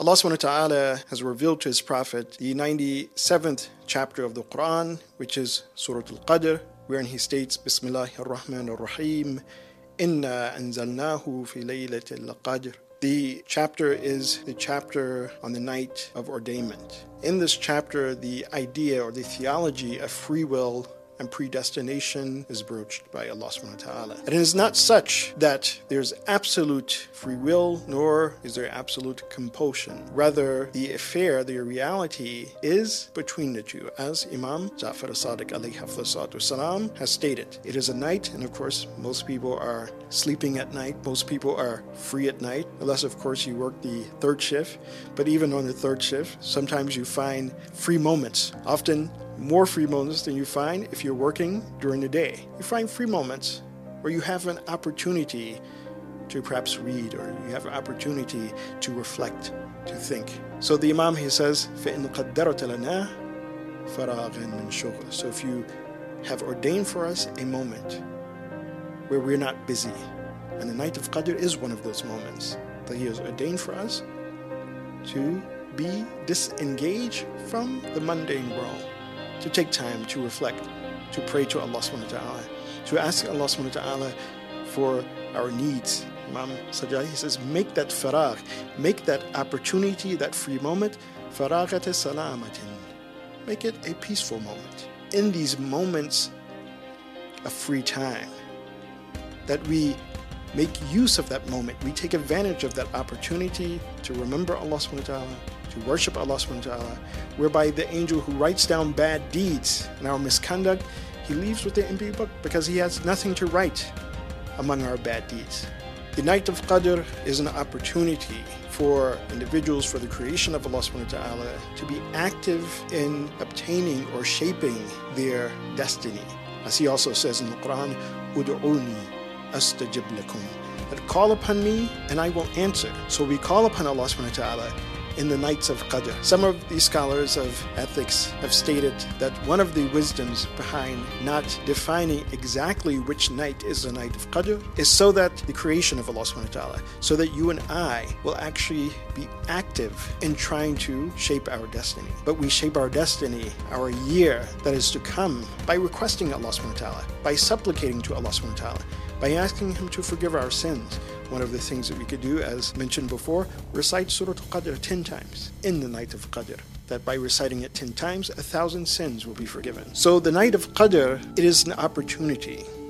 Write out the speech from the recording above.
Allah subhanahu wa ta'ala has revealed to His Prophet the 97th chapter of the Quran, which is Surah Al-Qadr, wherein He states, Bismillahir Rahmanir Rahim, Inna anzalnahu fi laylatil qadr. The chapter is the chapter on the night of ordainment. In this chapter, the idea or the theology of free will and predestination is broached by Allah subhanahu wa ta'ala. And it is not such that there's absolute free will, nor is there absolute compulsion. Rather, the affair, the reality is between the two. As Imam Ja'far as-Sadiq alayhi wasalam has stated, it is a night, and of course, most people are sleeping at night. Most people are free at night, unless of course you work the third shift. But even on the third shift, sometimes you find free moments, often more free moments than you find if you're working during the day. You find free moments where you have an opportunity to perhaps read, or you have an opportunity to reflect, to think. So the Imam, he says, فَإِنْ قَدَّرَتَ لَنَا فَرَاغًا مِنْ شُغْلٍ. So if you have ordained for us a moment where we're not busy, and the night of Qadr is one of those moments that He has ordained for us to be disengaged from the mundane world, to take time to reflect, to pray to Allah subhanahu wa ta'ala, to ask Allah subhanahu wa ta'ala for our needs. Imam Sajjad, he says, make that faragh, make that opportunity, that free moment, faraghat salamatin. Make it a peaceful moment. In these moments of free time, that we make use of that moment, we take advantage of that opportunity to remember Allah subhanahu wa ta'ala, to worship Allah subhanahu wa ta'ala, whereby the angel who writes down bad deeds and our misconduct, he leaves with the empty book because he has nothing to write among our bad deeds. The night of Qadr is an opportunity for individuals, for the creation of Allah subhanahu wa ta'ala, to be active in obtaining or shaping their destiny. As He also says in the Quran, Ud'uni astajib lakum, that call upon me and I will answer. So we call upon Allah subhanahu wa ta'ala in the nights of Qadr. Some of these scholars of ethics have stated that one of the wisdoms behind not defining exactly which night is the night of Qadr is so that the creation of Allah subhanahu wa ta'ala, so that you and I will actually be active in trying to shape our destiny. But we shape our destiny, our year that is to come, by requesting Allah subhanahu wa ta'ala, by supplicating to Allah subhanahu wa ta'ala, by asking Him to forgive our sins. One of the things that we could do, as mentioned before, recite Surah Al-Qadr 10 times in the night of Qadr. That by reciting it 10 times, 1,000 sins will be forgiven. So the night of Qadr, it is an opportunity